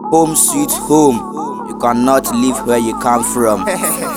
Home sweet home. You cannot leave where you come from.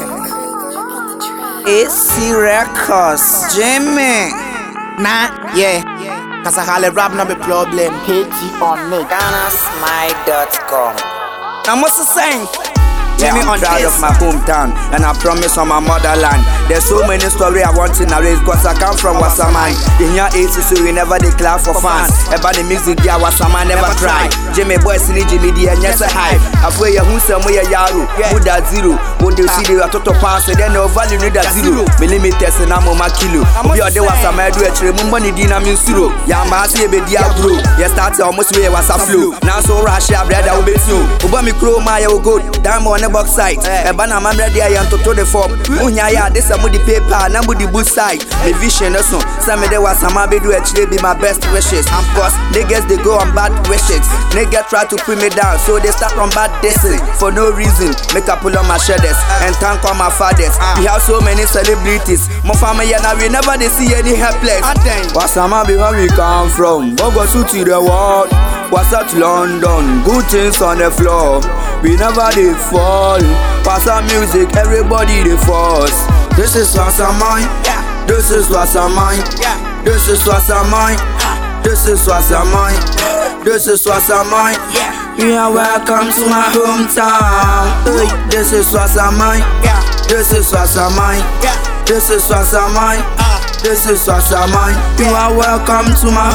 AC Records, Jimmy. Nah, yeah. Cause I had rap no be problem. Haiti on me. GhanaSmile.com. I'm also saying. Jimmy I'm on proud this. of my hometown, and I promise on my motherland. There's so many stories I want to narrate, cause I come from Wassaman. In your age, so we never declare for fans. About the music, yeah, Wassaman never try. Jimmy boys in Jimmy D and yes, a hype. After you who some way a yaro, who that zero. When you see the total pass, then no value need that zero. Millimeters and I'm on my kilo. We are the Wassaman do a trim, money dinner means zero. Yamasi be dia bro. You start almost where was a flu. Now so Russia, brother, will be soon. Ubami Crow, my go, diamond. Box site, Ebana man ready I am to the form. Unyaya, this is the paper, number the boot side. My vision also. Some of the was some do actually be my best wishes. Of course, niggas they go on bad wishes. Niggas try to put me down, so they start from bad dissing for no reason. Make a pull on my shoulders and thank all my fathers. We have so many celebrities. My family and we never they see any helpless. Wasama be where we come from. Bogo to the world. What's up London? Good things on the floor. We never did fall. Pass our music, everybody they force. This is what's on mine. This is what's on mine. This is what's on mine. This is what's on mine. This is what's on mine. You are welcome to my hometown. This is what's on mine. This is what's on mine. This is what's on mine. This is what's on mine. You are welcome to my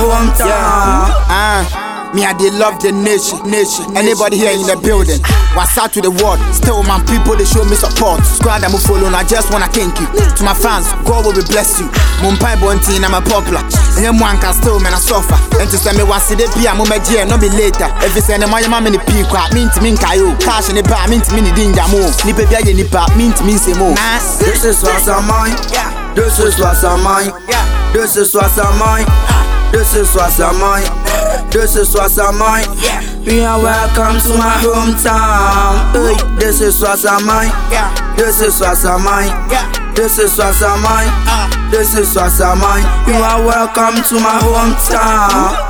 hometown. Me, I did love the nation. Anybody here in the building? What's out to the world? Still, my people, they show me support. Squad, I'm following. I just wanna thank you. To my fans, God will bless you. Mumpai Bontin, I'm a popular. And then one can still, man, I suffer. And to send me one city, I'm a major, no be later. If you send my mom in the peak, mean to me, Kayo. Cash in the bar, mean to me, Dinja Mo. Nipa, Nipa, mean to me, Semo. This is what's on mine. This is what's on mine. This is what's on mine. This is what's on mine. This is what's on mine. You are welcome to my hometown. This is what's on mine. This is what's on mine. This is what's on mine. This is what's on mine. You are welcome to my hometown.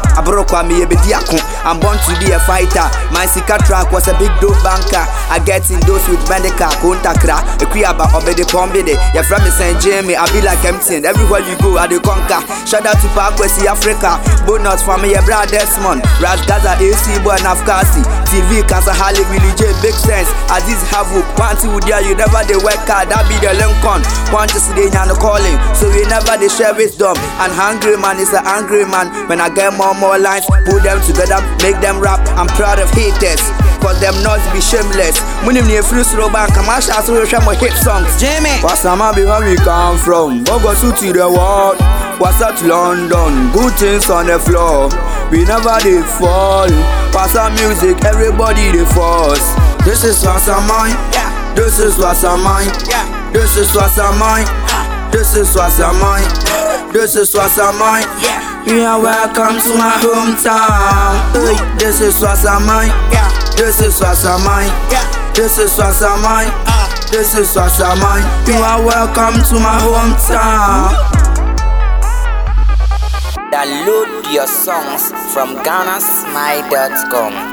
I'm born to be a fighter. My sika track was a big dope banker. I get in those with Medica, Kuntakra, a Kriaba, Obede Pombede. You're from St. Jamie, I be like Empton. Everywhere you go, I do conquer. Shout out to Parkwest, Africa. Bonus for me, a brother Desmond. Raz Gaza, AC Boy, Nafkasi. TV, Casa Hali, Willie J, Big Sense. Aziz Havuk, Panty Woodia, you never they work hard. That be the Lincoln. Want to see the Yana calling. So we never they share wisdom. And hungry man is an angry man. When I get more lines, put them together, make them rap. I'm proud of haters, cause them not be shameless. Munim near fruits roban, Kamasha, so we share my hit songs. Jimmy, what's be where we come from? Bogo to the world. What's up London? Good things on the floor. We never did fall. Pass our music, everybody they force. This is what's on mine. This is what's on mine. This is what's on mine. This is what's on mine. This is what's on mine. You are welcome to my hometown. This is what's on mine. This is what's on mine. This is what's on mine. This is what's on mine. You are welcome to my hometown. Download your songs from GhanaSmile.com.